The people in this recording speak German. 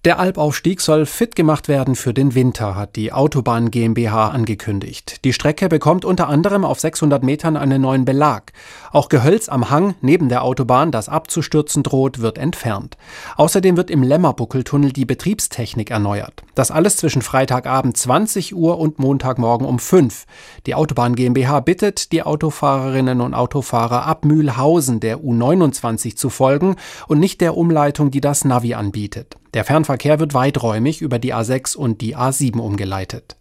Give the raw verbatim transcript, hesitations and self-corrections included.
Der Albaufstieg soll fit gemacht werden für den Winter, hat die Autobahn GmbH angekündigt. Die Strecke bekommt unter anderem auf sechshundert Metern einen neuen Belag. Auch Gehölz am Hang neben der Autobahn, das abzustürzen droht, wird entfernt. Außerdem wird im Lämmerbuckeltunnel die Betriebstechnik erneuert. Das alles zwischen Freitagabend zwanzig Uhr und Montagmorgen um fünf. Die Autobahn GmbH bittet die Autofahrerinnen und Autofahrer ab Mühlhausen der U neunundzwanzig zu folgen und nicht der Umleitung, die das Navi anbietet. Der Fernverkehr wird weiträumig über die A sechs und die A sieben umgeleitet.